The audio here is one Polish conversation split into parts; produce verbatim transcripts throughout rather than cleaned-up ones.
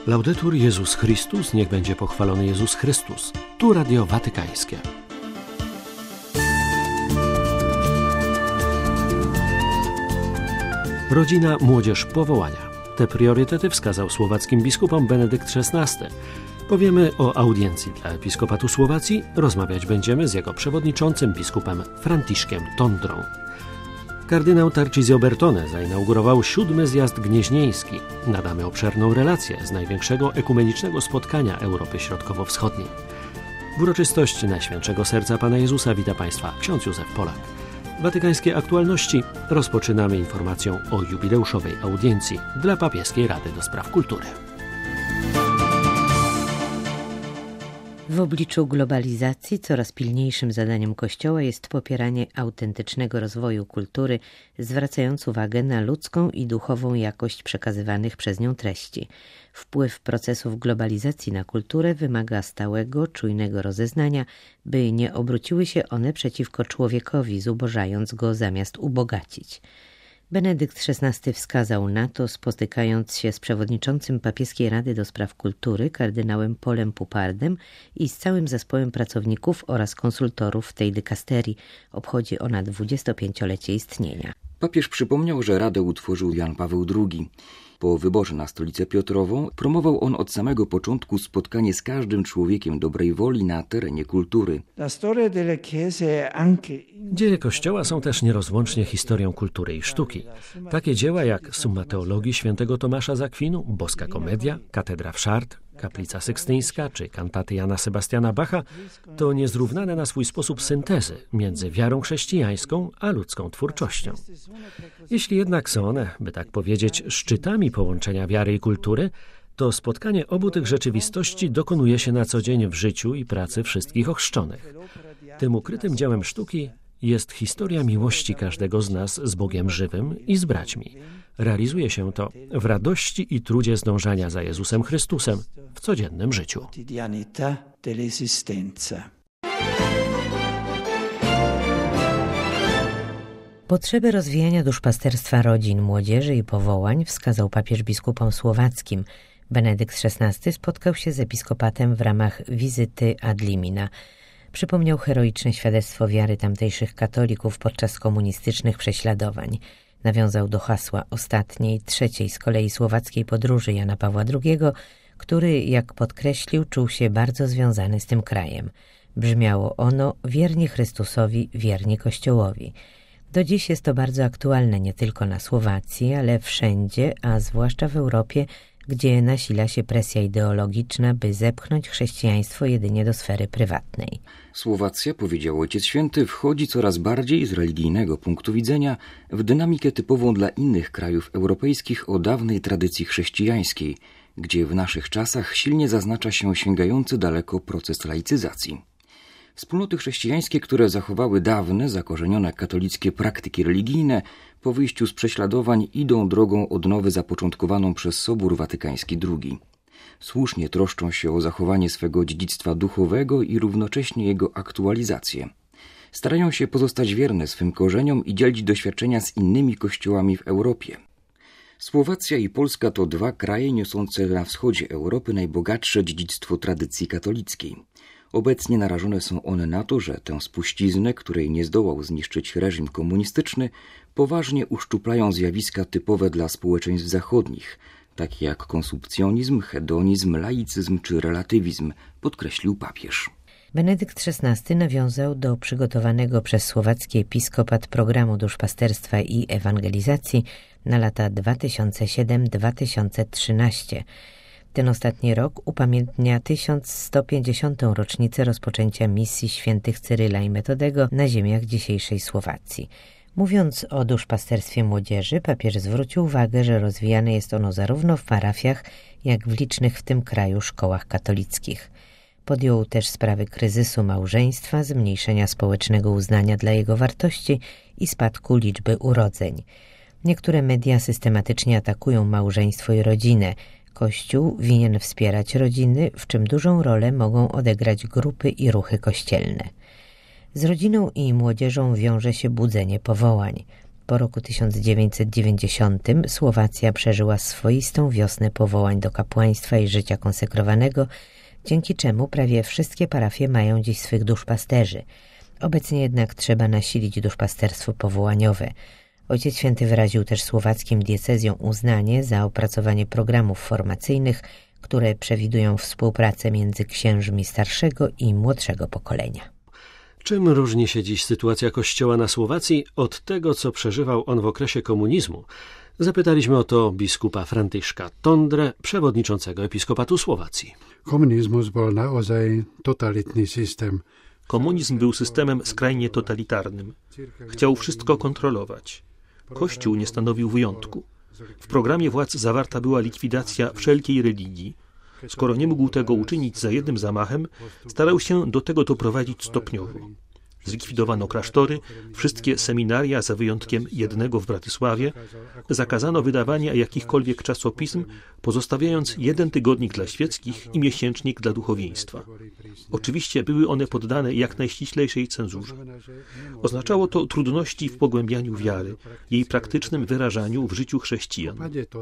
Laudetur Jezus Chrystus, niech będzie pochwalony Jezus Chrystus. Tu Radio Watykańskie. Rodzina, młodzież, powołania. Te priorytety wskazał słowackim biskupom Benedykt szesnasty. Powiemy o audiencji dla Episkopatu Słowacji, rozmawiać będziemy z jego przewodniczącym biskupem Franciszkiem Tondrą. Kardynał Tarcisio Bertone zainaugurował siódmy zjazd gnieźnieński. Nadamy obszerną relację z największego ekumenicznego spotkania Europy Środkowo-Wschodniej. W uroczystość Najświętszego Serca Pana Jezusa wita Państwa ksiądz Józef Polak. Watykańskie aktualności rozpoczynamy informacją o jubileuszowej audiencji dla Papieskiej Rady do Spraw Kultury. W obliczu globalizacji coraz pilniejszym zadaniem Kościoła jest popieranie autentycznego rozwoju kultury, zwracając uwagę na ludzką i duchową jakość przekazywanych przez nią treści. Wpływ procesów globalizacji na kulturę wymaga stałego, czujnego rozeznania, by nie obróciły się one przeciwko człowiekowi, zubożając go zamiast ubogacić. Benedykt szesnasty wskazał na to, spotykając się z przewodniczącym Papieskiej Rady do Spraw Kultury, kardynałem Polem Pupardem i z całym zespołem pracowników oraz konsultorów tej dykasterii. Obchodzi ona dwudziestopięciolecie istnienia. Papież przypomniał, że Radę utworzył Jan Paweł drugi. Po wyborze na stolicę Piotrową promował on od samego początku spotkanie z każdym człowiekiem dobrej woli na terenie kultury. Dzieje Kościoła są też nierozłącznie historią kultury i sztuki. Takie dzieła jak Summa Teologii świętego Tomasza z Akwinu, Boska Komedia, Katedra w Chartres, Kaplica Sykstyńska czy kantaty Jana Sebastiana Bacha to niezrównane na swój sposób syntezy między wiarą chrześcijańską a ludzką twórczością. Jeśli jednak są one, by tak powiedzieć, szczytami połączenia wiary i kultury, to spotkanie obu tych rzeczywistości dokonuje się na co dzień w życiu i pracy wszystkich ochrzczonych. Tym ukrytym dziełem sztuki jest historia miłości każdego z nas z Bogiem żywym i z braćmi. Realizuje się to w radości i trudzie zdążania za Jezusem Chrystusem w codziennym życiu. Potrzebę rozwijania duszpasterstwa rodzin, młodzieży i powołań wskazał papież biskupom słowackim. Benedykt szesnasty spotkał się z episkopatem w ramach wizyty ad limina. Przypomniał heroiczne świadectwo wiary tamtejszych katolików podczas komunistycznych prześladowań. Nawiązał do hasła ostatniej, trzeciej z kolei słowackiej podróży Jana Pawła drugiego, który, jak podkreślił, czuł się bardzo związany z tym krajem. Brzmiało ono: wierni Chrystusowi, wierni Kościołowi. Do dziś jest to bardzo aktualne nie tylko na Słowacji, ale wszędzie, a zwłaszcza w Europie, gdzie nasila się presja ideologiczna, by zepchnąć chrześcijaństwo jedynie do sfery prywatnej. Słowacja, powiedział Ojciec Święty, wchodzi coraz bardziej z religijnego punktu widzenia w dynamikę typową dla innych krajów europejskich o dawnej tradycji chrześcijańskiej, gdzie w naszych czasach silnie zaznacza się sięgający daleko proces laicyzacji. Wspólnoty chrześcijańskie, które zachowały dawne, zakorzenione katolickie praktyki religijne, po wyjściu z prześladowań idą drogą odnowy zapoczątkowaną przez Sobór Watykański drugi. Słusznie troszczą się o zachowanie swego dziedzictwa duchowego i równocześnie jego aktualizację. Starają się pozostać wierne swym korzeniom i dzielić doświadczenia z innymi kościołami w Europie. Słowacja i Polska to dwa kraje niosące na wschodzie Europy najbogatsze dziedzictwo tradycji katolickiej. Obecnie narażone są one na to, że tę spuściznę, której nie zdołał zniszczyć reżim komunistyczny, poważnie uszczuplają zjawiska typowe dla społeczeństw zachodnich, takie jak konsumpcjonizm, hedonizm, laicyzm czy relatywizm, podkreślił papież. Benedykt szesnasty nawiązał do przygotowanego przez słowacki episkopat programu duszpasterstwa i ewangelizacji na lata dwa tysiące siódmy do dwa tysiące trzynastego. Ten ostatni rok upamiętnia tysiąc sto pięćdziesiątą rocznicę rozpoczęcia misji świętych Cyryla i Metodego na ziemiach dzisiejszej Słowacji. Mówiąc o duszpasterstwie młodzieży, papież zwrócił uwagę, że rozwijane jest ono zarówno w parafiach, jak w licznych w tym kraju szkołach katolickich. Podjął też sprawy kryzysu małżeństwa, zmniejszenia społecznego uznania dla jego wartości i spadku liczby urodzeń. Niektóre media systematycznie atakują małżeństwo i rodzinę. Kościół winien wspierać rodziny, w czym dużą rolę mogą odegrać grupy i ruchy kościelne. Z rodziną i młodzieżą wiąże się budzenie powołań. Po roku tysiąc dziewięćset dziewięćdziesiątym Słowacja przeżyła swoistą wiosnę powołań do kapłaństwa i życia konsekrowanego, dzięki czemu prawie wszystkie parafie mają dziś swych duszpasterzy. Obecnie jednak trzeba nasilić duszpasterstwo powołaniowe. Ojciec Święty wyraził też słowackim diecezjom uznanie za opracowanie programów formacyjnych, które przewidują współpracę między księżmi starszego i młodszego pokolenia. Czym różni się dziś sytuacja Kościoła na Słowacji od tego, co przeżywał on w okresie komunizmu? Zapytaliśmy o to biskupa Franciszka Tondrę, przewodniczącego Episkopatu Słowacji. Komunizm był naozaj totalitny system. Komunizm był systemem skrajnie totalitarnym. Chciał wszystko kontrolować. Kościół nie stanowił wyjątku. W programie władz zawarta była likwidacja wszelkiej religii. Skoro nie mógł tego uczynić za jednym zamachem, starał się do tego doprowadzić stopniowo. Zlikwidowano klasztory, wszystkie seminaria za wyjątkiem jednego w Bratysławie, zakazano wydawania jakichkolwiek czasopism, pozostawiając jeden tygodnik dla świeckich i miesięcznik dla duchowieństwa. Oczywiście były one poddane jak najściślejszej cenzurze. Oznaczało to trudności w pogłębianiu wiary, jej praktycznym wyrażaniu w życiu chrześcijan.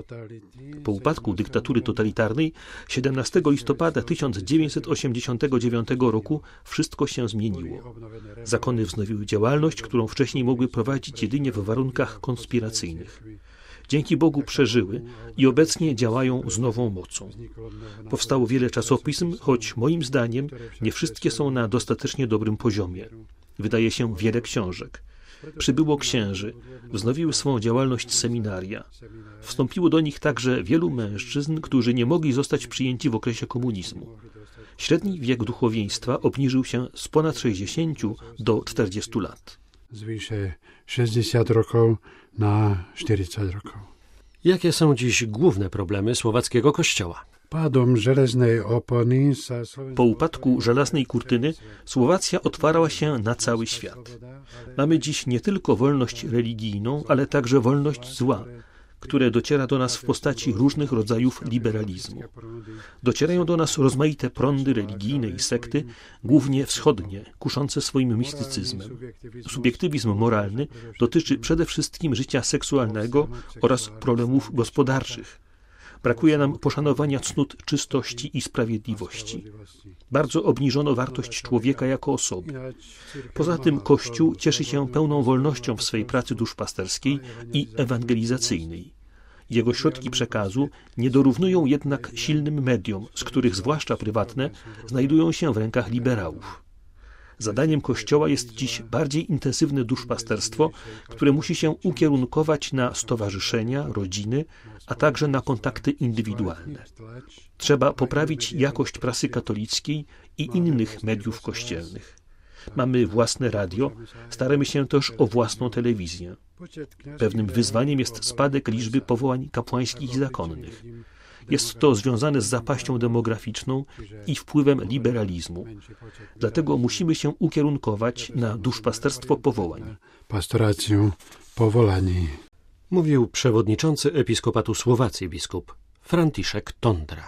Po upadku dyktatury totalitarnej siedemnastego listopada tysiąc dziewięćset osiemdziesiątego dziewiątego roku wszystko się zmieniło. Zakony wznowiły działalność, którą wcześniej mogły prowadzić jedynie w warunkach konspiracyjnych. Dzięki Bogu przeżyły i obecnie działają z nową mocą. Powstało wiele czasopism, choć moim zdaniem nie wszystkie są na dostatecznie dobrym poziomie. Wydaje się wiele książek. Przybyło księży, wznowiły swą działalność seminaria. Wstąpiło do nich także wielu mężczyzn, którzy nie mogli zostać przyjęci w okresie komunizmu. Średni wiek duchowieństwa obniżył się z ponad sześćdziesięciu do czterdziestu lat. Z wyżej sześćdziesiąt roków na czterdzieści roków. Jakie są dziś główne problemy słowackiego kościoła? Padom żelaznej opony. Po upadku żelaznej kurtyny Słowacja otwarła się na cały świat. Mamy dziś nie tylko wolność religijną, ale także wolność zła, które dociera do nas w postaci różnych rodzajów liberalizmu. Docierają do nas rozmaite prądy religijne i sekty, głównie wschodnie, kuszące swoim mistycyzmem. Subiektywizm moralny dotyczy przede wszystkim życia seksualnego oraz problemów gospodarczych. Brakuje nam poszanowania cnót czystości i sprawiedliwości. Bardzo obniżono wartość człowieka jako osoby. Poza tym Kościół cieszy się pełną wolnością w swej pracy duszpasterskiej i ewangelizacyjnej. Jego środki przekazu nie dorównują jednak silnym mediom, z których zwłaszcza prywatne znajdują się w rękach liberałów. Zadaniem Kościoła jest dziś bardziej intensywne duszpasterstwo, które musi się ukierunkować na stowarzyszenia, rodziny, a także na kontakty indywidualne. Trzeba poprawić jakość prasy katolickiej i innych mediów kościelnych. Mamy własne radio, staramy się też o własną telewizję. Pewnym wyzwaniem jest spadek liczby powołań kapłańskich i zakonnych. Jest to związane z zapaścią demograficzną i wpływem liberalizmu. Dlatego musimy się ukierunkować na duszpasterstwo powołań. Pastorację powolani. Mówił przewodniczący Episkopatu Słowacji biskup Franciszek Tondra.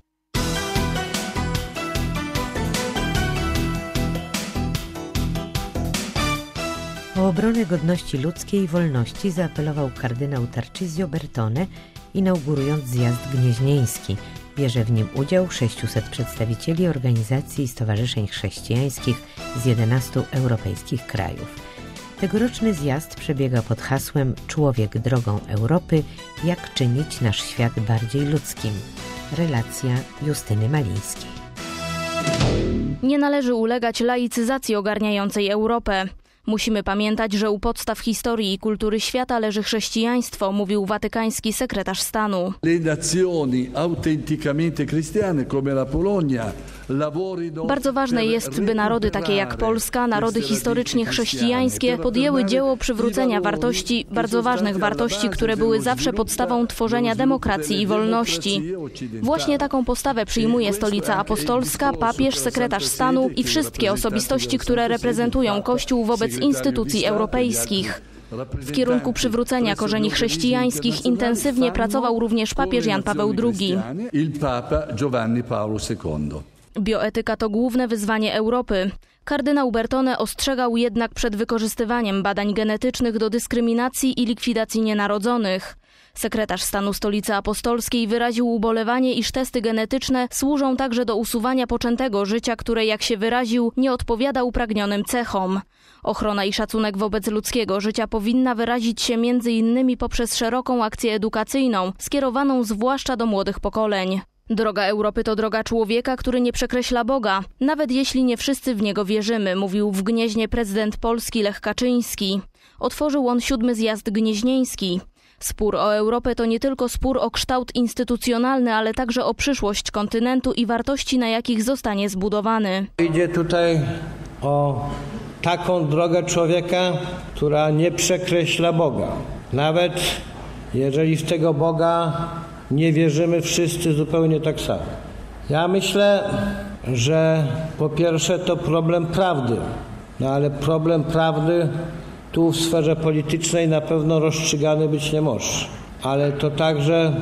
O obronę godności ludzkiej i wolności zaapelował kardynał Tarcisio Bertone, inaugurując zjazd gnieźnieński. Bierze w nim udział sześciuset przedstawicieli organizacji i stowarzyszeń chrześcijańskich z jedenastu europejskich krajów. Tegoroczny zjazd przebiega pod hasłem „Człowiek drogą Europy. Jak czynić nasz świat bardziej ludzkim”. Relacja Justyny Malińskiej. Nie należy ulegać laicyzacji ogarniającej Europę. Musimy pamiętać, że u podstaw historii i kultury świata leży chrześcijaństwo, mówił watykański sekretarz stanu. Bardzo ważne jest, by narody takie jak Polska, narody historycznie chrześcijańskie, podjęły dzieło przywrócenia wartości, bardzo ważnych wartości, które były zawsze podstawą tworzenia demokracji i wolności. Właśnie taką postawę przyjmuje Stolica Apostolska, papież, sekretarz stanu i wszystkie osobistości, które reprezentują Kościół wobec instytucji europejskich. W kierunku przywrócenia korzeni chrześcijańskich intensywnie pracował również papież Jan Paweł drugi. Bioetyka to główne wyzwanie Europy. Kardynał Bertone ostrzegał jednak przed wykorzystywaniem badań genetycznych do dyskryminacji i likwidacji nienarodzonych. Sekretarz stanu Stolicy Apostolskiej wyraził ubolewanie, iż testy genetyczne służą także do usuwania poczętego życia, które, jak się wyraził, nie odpowiada upragnionym cechom. Ochrona i szacunek wobec ludzkiego życia powinna wyrazić się między innymi poprzez szeroką akcję edukacyjną, skierowaną zwłaszcza do młodych pokoleń. Droga Europy to droga człowieka, który nie przekreśla Boga, nawet jeśli nie wszyscy w niego wierzymy, mówił w Gnieźnie prezydent Polski Lech Kaczyński. Otworzył on siódmy zjazd gnieźnieński. Spór o Europę to nie tylko spór o kształt instytucjonalny, ale także o przyszłość kontynentu i wartości, na jakich zostanie zbudowany. Idzie tutaj o taką drogę człowieka, która nie przekreśla Boga. Nawet jeżeli w tego Boga nie wierzymy wszyscy zupełnie tak samo. Ja myślę, że po pierwsze to problem prawdy, no ale problem prawdy tu w sferze politycznej na pewno rozstrzygany być nie może. Ale to także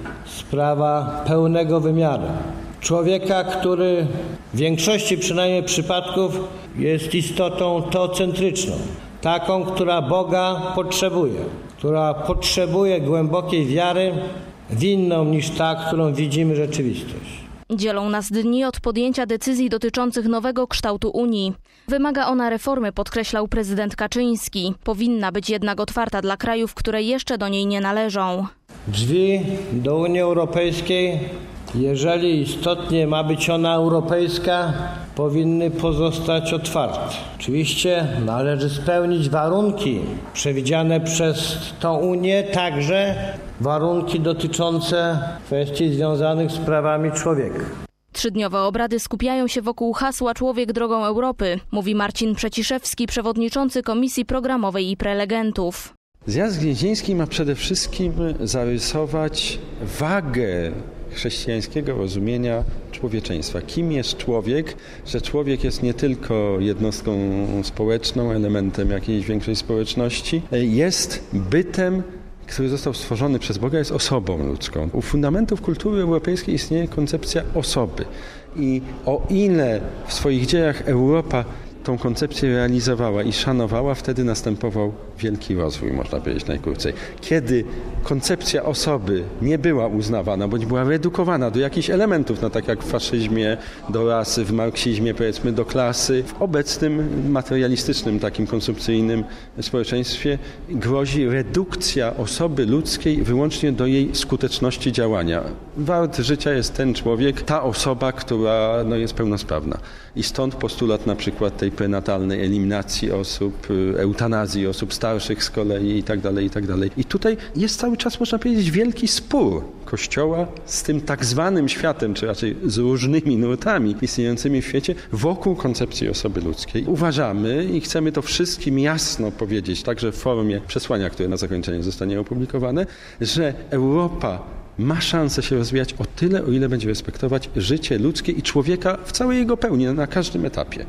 sprawa pełnego wymiaru. Człowieka, który w większości przynajmniej przypadków jest istotą teocentryczną. Taką, która Boga potrzebuje. Która potrzebuje głębokiej wiary w inną niż ta, którą widzimy rzeczywistość. Dzielą nas dni od podjęcia decyzji dotyczących nowego kształtu Unii. Wymaga ona reformy, podkreślał prezydent Kaczyński. Powinna być jednak otwarta dla krajów, które jeszcze do niej nie należą. Drzwi do Unii Europejskiej, jeżeli istotnie ma być ona europejska, powinny pozostać otwarte. Oczywiście należy spełnić warunki przewidziane przez tą Unię, także warunki dotyczące kwestii związanych z prawami człowieka. Trzydniowe obrady skupiają się wokół hasła Człowiek drogą Europy, mówi Marcin Przeciszewski, przewodniczący Komisji Programowej i Prelegentów. Zjazd gnieźnieński ma przede wszystkim zarysować wagę chrześcijańskiego rozumienia człowieczeństwa. Kim jest człowiek? Że człowiek jest nie tylko jednostką społeczną, elementem jakiejś większej społeczności, jest bytem, który został stworzony przez Boga, jest osobą ludzką. U fundamentów kultury europejskiej istnieje koncepcja osoby. I o ile w swoich dziejach Europa tą koncepcję realizowała i szanowała, wtedy następował wielki rozwój, można powiedzieć najkrócej. Kiedy koncepcja osoby nie była uznawana, bądź była redukowana do jakichś elementów, no tak jak w faszyzmie, do rasy, w marksizmie, powiedzmy, do klasy, w obecnym materialistycznym, takim konsumpcyjnym społeczeństwie grozi redukcja osoby ludzkiej wyłącznie do jej skuteczności działania. Wart życia jest ten człowiek, ta osoba, która no, jest pełnosprawna. I stąd postulat na przykład tej prenatalnej eliminacji osób, eutanazji osób starszych z kolei i tak dalej, i tak dalej. I tutaj jest cały czas, można powiedzieć, wielki spór Kościoła z tym tak zwanym światem, czy raczej z różnymi nurtami istniejącymi w świecie wokół koncepcji osoby ludzkiej. Uważamy i chcemy to wszystkim jasno powiedzieć, także w formie przesłania, które na zakończenie zostanie opublikowane, że Europa ma szansę się rozwijać o tyle, o ile będzie respektować życie ludzkie i człowieka w całej jego pełni, na każdym etapie.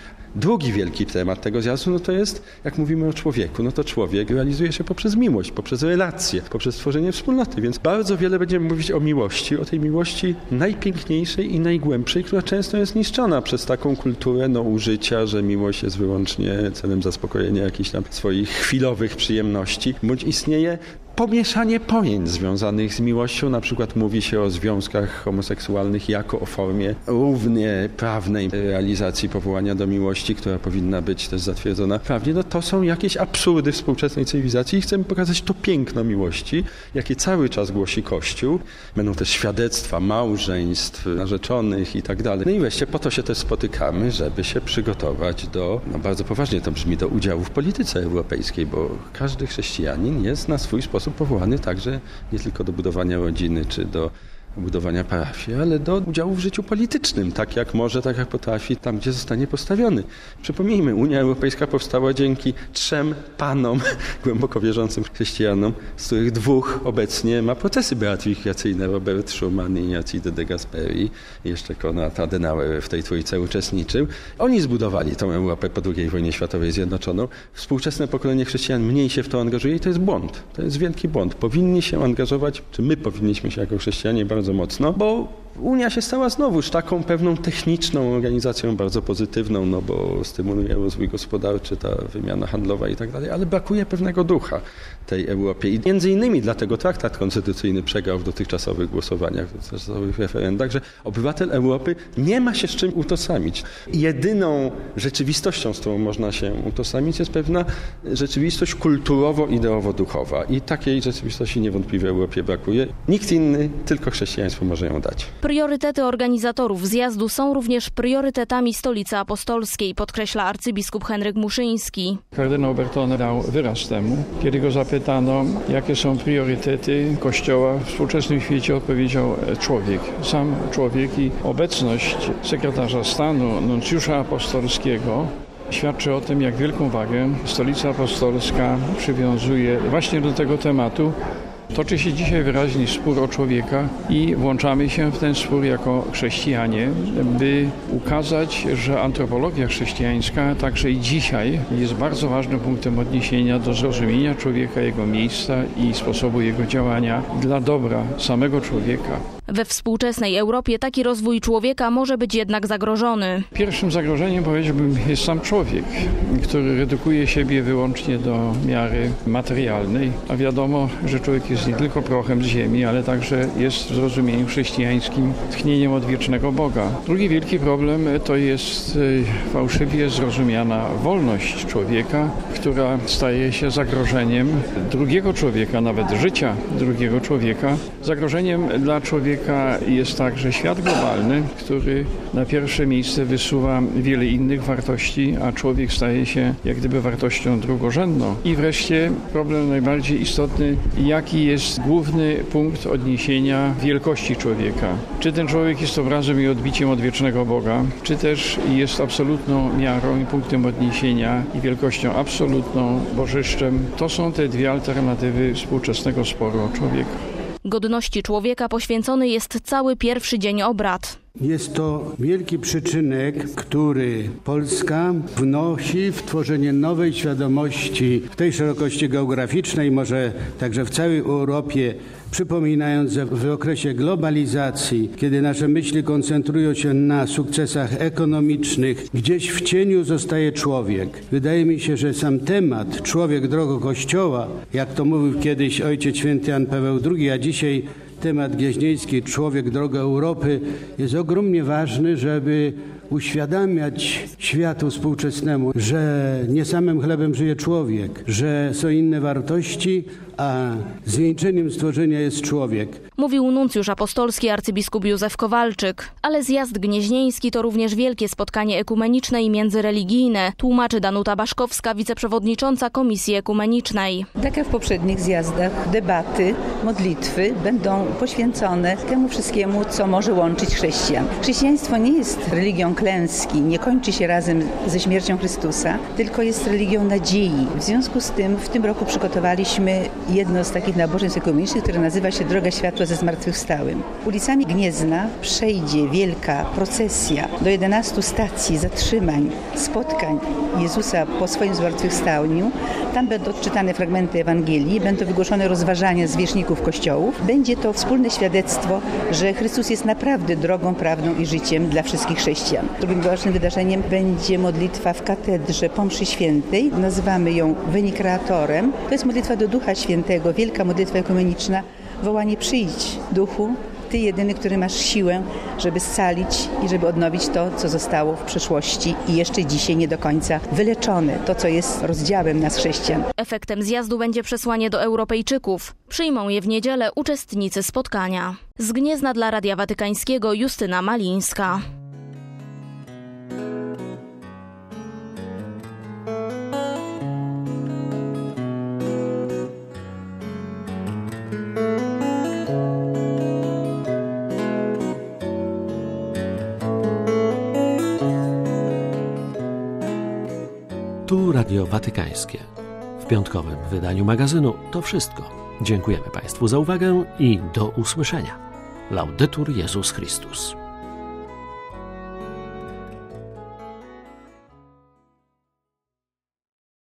Drugi wielki temat tego zjazdu, no to jest, jak mówimy o człowieku, no to człowiek realizuje się poprzez miłość, poprzez relacje, poprzez tworzenie wspólnoty, więc bardzo wiele będziemy mówić o miłości, o tej miłości najpiękniejszej i najgłębszej, która często jest niszczona przez taką kulturę no, użycia, że miłość jest wyłącznie celem zaspokojenia jakichś tam swoich chwilowych przyjemności, bądź istnieje pomieszanie pojęć związanych z miłością. Na przykład mówi się o związkach homoseksualnych jako o formie równie prawnej realizacji powołania do miłości, która powinna być też zatwierdzona prawnie. No to są jakieś absurdy współczesnej cywilizacji i chcemy pokazać to piękno miłości, jakie cały czas głosi Kościół. Będą też świadectwa małżeństw, narzeczonych i tak dalej. No i wreszcie po to się też spotykamy, żeby się przygotować do, no bardzo poważnie to brzmi, do udziału w polityce europejskiej, bo każdy chrześcijanin jest na swój sposób powołany także nie tylko do budowania rodziny czy do budowania parafii, ale do udziału w życiu politycznym, tak jak może, tak jak potrafi, tam gdzie zostanie postawiony. Przypomnijmy, Unia Europejska powstała dzięki trzem panom, głęboko wierzącym chrześcijanom, z których dwóch obecnie ma procesy beatyfikacyjne, Robert Schuman i Alcide de Gasperi, jeszcze Konrad Adenauer w tej trójce uczestniczył. Oni zbudowali tą Europę po drugiej wojnie światowej zjednoczoną. Współczesne pokolenie chrześcijan mniej się w to angażuje i to jest błąd. To jest wielki błąd. Powinni się angażować, czy my powinniśmy się jako chrześcijanie bardzo bardzo mocno, bo Unia się stała znowuż taką pewną techniczną organizacją, bardzo pozytywną, no bo stymuluje rozwój gospodarczy, ta wymiana handlowa i tak dalej, ale brakuje pewnego ducha tej Europie. I między innymi dlatego traktat konstytucyjny przegrał w dotychczasowych głosowaniach, w dotychczasowych referendach, że obywatel Europy nie ma się z czym utożsamić. Jedyną rzeczywistością, z którą można się utożsamić, jest pewna rzeczywistość kulturowo-ideowo-duchowa. I takiej rzeczywistości niewątpliwie w Europie brakuje. Nikt inny, tylko chrześcijaństwo może ją dać. Priorytety organizatorów zjazdu są również priorytetami Stolicy Apostolskiej, podkreśla arcybiskup Henryk Muszyński. Kardynał Bertone dał wyraz temu, kiedy go zapytano, jakie są priorytety Kościoła w współczesnym świecie, odpowiedział człowiek. Sam człowiek i obecność sekretarza stanu, nuncjusza apostolskiego świadczy o tym, jak wielką wagę Stolica Apostolska przywiązuje właśnie do tego tematu. Toczy się dzisiaj wyraźny spór o człowieka i włączamy się w ten spór jako chrześcijanie, by ukazać, że antropologia chrześcijańska także i dzisiaj jest bardzo ważnym punktem odniesienia do zrozumienia człowieka, jego miejsca i sposobu jego działania dla dobra samego człowieka. We współczesnej Europie taki rozwój człowieka może być jednak zagrożony. Pierwszym zagrożeniem, powiedziałbym, jest sam człowiek, który redukuje siebie wyłącznie do miary materialnej, a wiadomo, że człowiek jest nie tylko prochem z ziemi, ale także jest w zrozumieniu chrześcijańskim tchnieniem odwiecznego Boga. Drugi wielki problem to jest fałszywie zrozumiana wolność człowieka, która staje się zagrożeniem drugiego człowieka, nawet życia drugiego człowieka. Zagrożeniem dla człowieka jest także świat globalny, który na pierwsze miejsce wysuwa wiele innych wartości, a człowiek staje się jak gdyby wartością drugorzędną. I wreszcie problem najbardziej istotny, jaki jest główny punkt odniesienia wielkości człowieka. Czy ten człowiek jest obrazem i odbiciem odwiecznego Boga, czy też jest absolutną miarą i punktem odniesienia i wielkością absolutną, bożyszczem. To są te dwie alternatywy współczesnego sporu o człowieka. Godności człowieka poświęcony jest cały pierwszy dzień obrad. Jest to wielki przyczynek, który Polska wnosi w tworzenie nowej świadomości w tej szerokości geograficznej, może także w całej Europie, przypominając, że w okresie globalizacji, kiedy nasze myśli koncentrują się na sukcesach ekonomicznych, gdzieś w cieniu zostaje człowiek. Wydaje mi się, że sam temat człowiek drogo Kościoła, jak to mówił kiedyś ojciec święty Jan Paweł drugi, a dzisiaj temat gnieźnieński, człowiek drogo Europy, jest ogromnie ważny, żeby uświadamiać światu współczesnemu, że nie samym chlebem żyje człowiek, że są inne wartości, a zwieńczeniem stworzenia jest człowiek. Mówił nuncjusz apostolski arcybiskup Józef Kowalczyk. Ale zjazd gnieźnieński to również wielkie spotkanie ekumeniczne i międzyreligijne, tłumaczy Danuta Baszkowska, wiceprzewodnicząca Komisji Ekumenicznej. Tak jak w poprzednich zjazdach, debaty, modlitwy będą poświęcone temu wszystkiemu, co może łączyć chrześcijan. Chrześcijaństwo nie jest religią klęski, nie kończy się razem ze śmiercią Chrystusa, tylko jest religią nadziei. W związku z tym w tym roku przygotowaliśmy jedno z takich nabożeństw ekumenicznych, które nazywa się Droga Światła ze Zmartwychwstałym. Ulicami Gniezna przejdzie wielka procesja do jedenastu stacji zatrzymań, spotkań Jezusa po swoim zmartwychwstaniu. Tam będą odczytane fragmenty Ewangelii, będą wygłoszone rozważania zwierzchników kościołów. Będzie to wspólne świadectwo, że Chrystus jest naprawdę drogą, prawdą i życiem dla wszystkich chrześcijan. Drugim ważnym wydarzeniem będzie modlitwa w katedrze po mszy świętej. Nazywamy ją Venicreatorem. To jest modlitwa do Ducha Świętego, wielka modlitwa ekumeniczna. Wołanie: przyjdź, Duchu, Ty jedyny, który masz siłę, żeby scalić i żeby odnowić to, co zostało w przeszłości i jeszcze dzisiaj nie do końca wyleczone, to, co jest rozdziałem nas chrześcijan. Efektem zjazdu będzie przesłanie do Europejczyków. Przyjmą je w niedzielę uczestnicy spotkania. Z Gniezna dla Radia Watykańskiego Justyna Malińska. Tu Radio Watykańskie. W piątkowym wydaniu magazynu to wszystko. Dziękujemy Państwu za uwagę i do usłyszenia. Laudetur Jezus Chrystus.